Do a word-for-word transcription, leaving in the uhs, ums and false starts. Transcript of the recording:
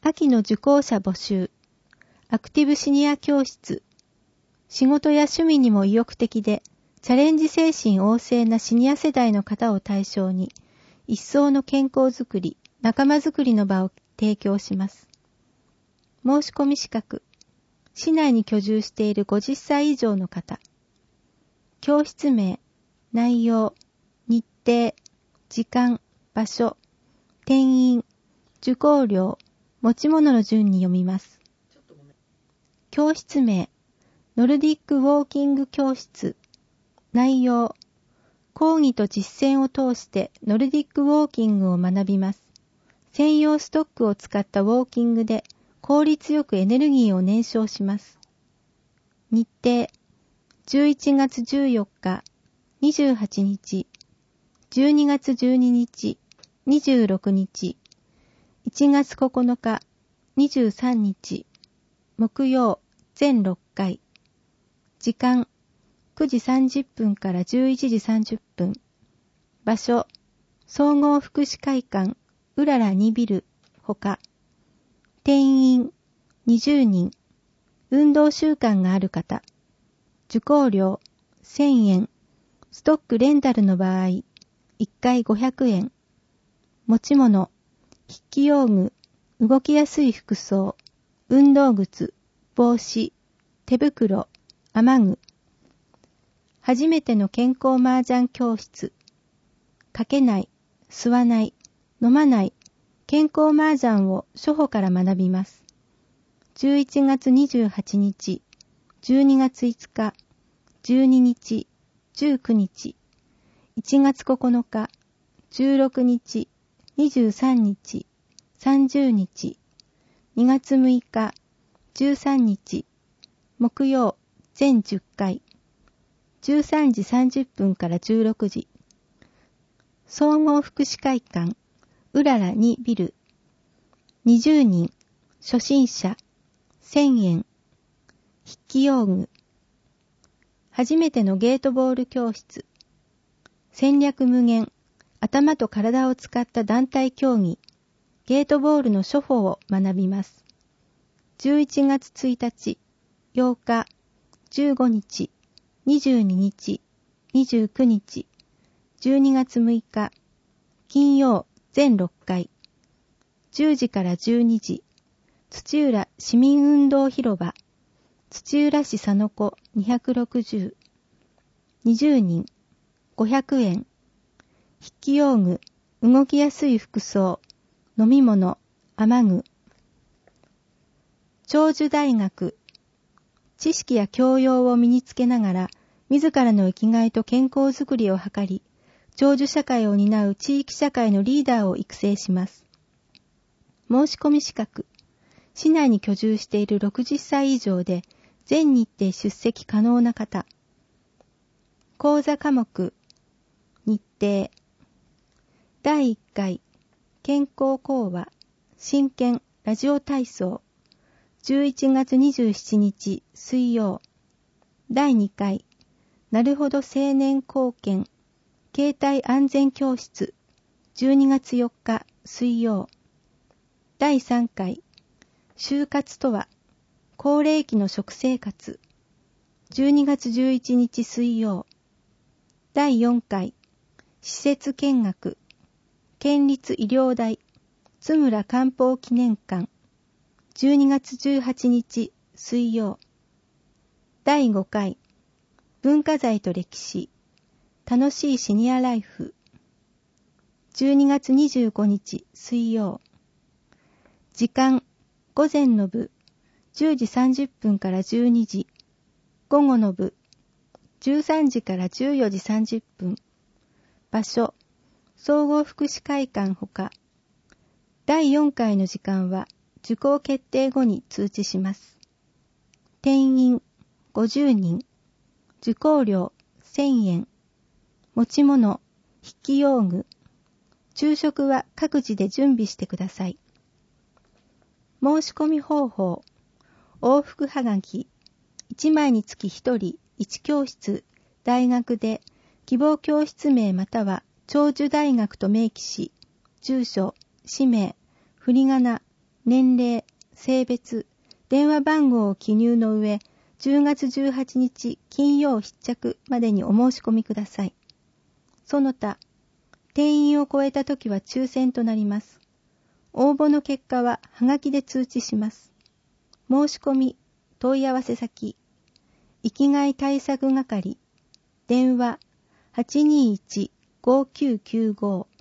秋の受講者募集。アクティブシニア教室。仕事や趣味にも意欲的で、チャレンジ精神旺盛なシニア世代の方を対象に、一層の健康づくり、仲間づくりの場を提供します。申し込み資格。市内に居住しているごじゅっさい以上の方。教室名、内容、日程、時間、場所、定員、受講料、持ち物の順に読みます。教室名、ノルディックウォーキング教室。内容、講義と実践を通してノルディックウォーキングを学びます。専用ストックを使ったウォーキングで効率よくエネルギーを燃焼します。日程、じゅういちがつじゅうよっか、にじゅうはちにち、じゅうにがつじゅうににち、にじゅうろくにち、いちがつここのか、にじゅうさんにち、木曜、全ろっかい。時間、くじさんじゅっぷんからじゅういちじさんじゅっぷん。場所、総合福祉会館、うららにビル、ほか。定員、にじゅうにん。運動習慣がある方。受講料、せんえん。ストックレンタルの場合、いっかいごひゃくえん。持ち物、筆記用具、動きやすい服装、運動靴、帽子、手袋、雨具。初めての健康麻雀教室。かけない、吸わない、飲まない、健康麻雀を初歩から学びます。じゅういちがつにじゅうはちにち、じゅうにがついつか、じゅうににち、じゅうくにち、いちがつここのか、じゅうろくにち、にじゅうさんにち、さんじゅうにち、にがつむいか、じゅうさんにち、木曜、全じゅっかい。じゅうさんじさんじゅっぷんからじゅうろくじ。総合福祉会館、うららにビル。にじゅうにん、初心者、せんえん。筆記用具。初めてのゲートボール教室。戦略無限、頭と体を使った団体競技、ゲートボールの初歩を学びます。じゅういちがつついたち、ようか、じゅうごにち、にじゅうににち、にじゅうくにち、じゅうにがつむいか、金曜、全ろっかい。じゅうじからじゅうにじ、土浦市民運動広場、土浦市佐野湖にひゃくろくじゅう。にじゅうにん、ごひゃくえん。筆記用具、動きやすい服装、飲み物、雨具。長寿大学、知識や教養を身につけながら、自らの生きがいと健康づくりを図り、長寿社会を担う地域社会のリーダーを育成します。申し込み資格、市内に居住しているろくじゅっさい以上で、全日程出席可能な方。講座科目、日程。だいいっかい、健康講話、真剣ラジオ体操。じゅういちがつにじゅうしちにち水曜。だいにかい、なるほど青年貢献、携帯安全教室。じゅうにがつよっか水曜。だいさんかい、就活とは、高齢期の食生活。じゅうにがつじゅういちにち水曜。だいよんかい、施設見学。県立医療大、津村漢方記念館。じゅうにがつじゅうはちにち水曜。だいごかい、文化財と歴史。楽しいシニアライフ。じゅうにがつにじゅうごにち水曜。時間、午前の部、じゅうじさんじゅっぷんからじゅうにじ。午後の部、じゅうさんじからじゅうよじさんじゅっぷん。場所、総合福祉会館ほか。だいよんかいの時間は受講決定後に通知します。定員ごじゅうにん。受講料せんえん。持ち物、筆記用具。昼食は各自で準備してください。申し込み方法。往復はがき。いちまいにつきひとりいち教室、大学で希望教室名または長寿大学と明記し、住所、氏名、振り仮名、 年齢、性別、電話番号を記入の上、じゅうがつじゅうはちにち金曜必着までにお申し込みください。その他、定員を超えたときは抽選となります。応募の結果ははがきで通知します。申し込み、問い合わせ先、生きがい対策係、電話 はちにーいち ごきゅうきゅうご